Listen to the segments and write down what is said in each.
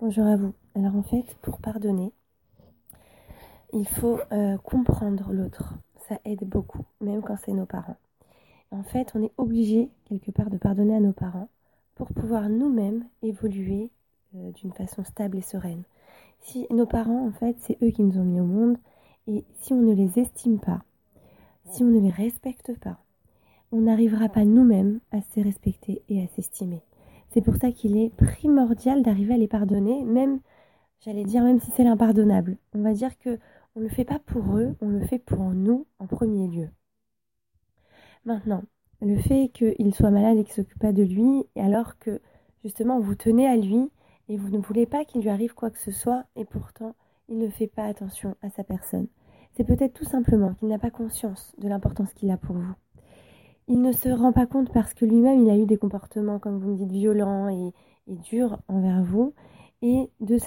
Bonjour à vous. Alors en fait, pour pardonner, il faut comprendre l'autre. Ça aide beaucoup, même quand c'est nos parents. En fait, on est obligé quelque part de pardonner à nos parents pour pouvoir nous-mêmes évoluer d'une façon stable et sereine. Si nos parents, en fait, c'est eux qui nous ont mis au monde, et si on ne les estime pas, si on ne les respecte pas, on n'arrivera pas nous-mêmes à se respecter et à s'estimer. C'est pour ça qu'il est primordial d'arriver à les pardonner, même si c'est l'impardonnable. On va dire que on ne le fait pas pour eux, on le fait pour nous en premier lieu. Maintenant, le fait qu'il soit malade et qu'il ne s'occupe pas de lui, alors que justement vous tenez à lui et vous ne voulez pas qu'il lui arrive quoi que ce soit, et pourtant il ne fait pas attention à sa personne. C'est peut-être tout simplement qu'il n'a pas conscience de l'importance qu'il a pour vous. Il ne se rend pas compte parce que lui-même il a eu des comportements, comme vous me dites, violents et durs envers vous. Et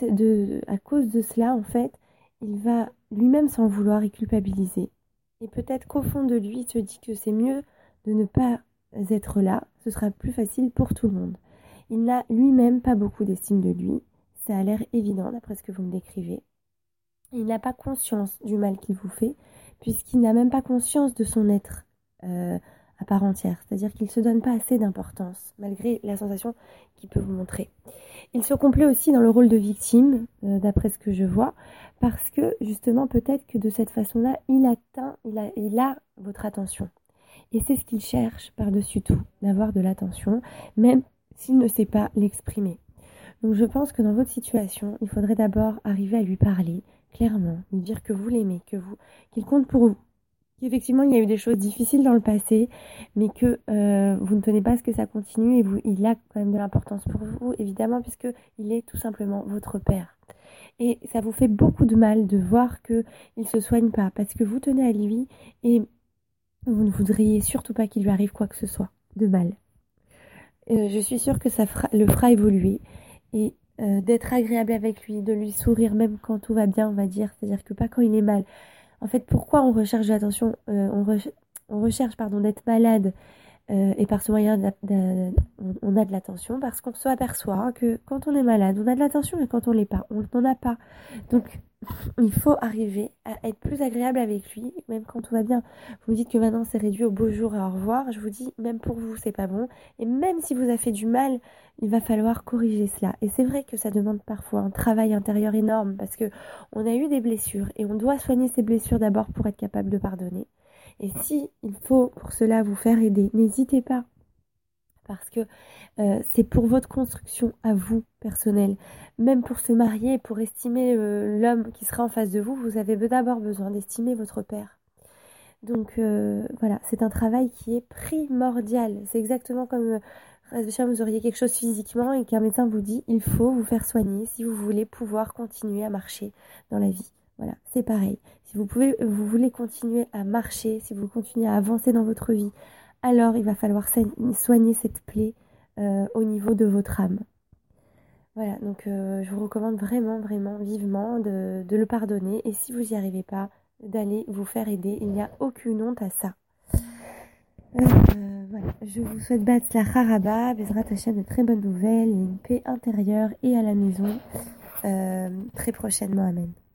à cause de cela, en fait, il va lui-même s'en vouloir et culpabiliser. Et peut-être qu'au fond de lui, il se dit que c'est mieux de ne pas être là, ce sera plus facile pour tout le monde. Il n'a lui-même pas beaucoup d'estime de lui, ça a l'air évident d'après ce que vous me décrivez. Il n'a pas conscience du mal qu'il vous fait, puisqu'il n'a même pas conscience de son être à part entière. C'est-à-dire qu'il ne se donne pas assez d'importance, malgré la sensation qu'il peut vous montrer. Il se complaît aussi dans le rôle de victime, d'après ce que je vois, parce que justement, peut-être que de cette façon-là, il a votre attention. Et c'est ce qu'il cherche par-dessus tout, d'avoir de l'attention, même s'il ne sait pas l'exprimer. Donc je pense que dans votre situation, il faudrait d'abord arriver à lui parler clairement, lui dire que vous l'aimez, qu'il compte pour vous. Qu'effectivement, il y a eu des choses difficiles dans le passé, mais que vous ne tenez pas à ce que ça continue, et il a quand même de l'importance pour vous, évidemment, puisqu'il est tout simplement votre père. Et ça vous fait beaucoup de mal de voir qu'il ne se soigne pas, parce que vous tenez à lui, et vous ne voudriez surtout pas qu'il lui arrive quoi que ce soit de mal. Je suis sûre que ça le fera évoluer, et d'être agréable avec lui, de lui sourire même quand tout va bien, on va dire, c'est-à-dire que pas quand il est mal. En fait, pourquoi on recherche l'attention, on recherche d'être malade et par ce moyen on a de l'attention, parce qu'on se aperçoit que quand on est malade, on a de l'attention, et quand on l'est pas, on n'en a pas. Donc, il faut arriver à être plus agréable avec lui, même quand tout va bien. Vous me dites que maintenant c'est réduit au beau jour et au revoir. Je vous dis, même pour vous, c'est pas bon. Et même si vous a fait du mal, il va falloir corriger cela. Et c'est vrai que ça demande parfois un travail intérieur énorme, parce que on a eu des blessures et on doit soigner ces blessures d'abord pour être capable de pardonner. Et si il faut pour cela vous faire aider, n'hésitez pas. Parce que c'est pour votre construction à vous, personnelle. Même pour se marier, pour estimer l'homme qui sera en face de vous, vous avez d'abord besoin d'estimer votre père. Donc voilà, c'est un travail qui est primordial. C'est exactement comme vous auriez quelque chose physiquement et qu'un médecin vous dit il faut vous faire soigner si vous voulez pouvoir continuer à marcher dans la vie. Voilà, c'est pareil. Si vous voulez continuer à marcher, si vous continuez à avancer dans votre vie, alors il va falloir soigner cette plaie au niveau de votre âme. Voilà, donc je vous recommande vraiment, vraiment, vivement de le pardonner. Et si vous n'y arrivez pas, d'aller vous faire aider. Il n'y a aucune honte à ça. Voilà, je vous souhaite la Haraba, Bezrat Hashem, de très bonnes nouvelles, et une paix intérieure et à la maison très prochainement. Amen.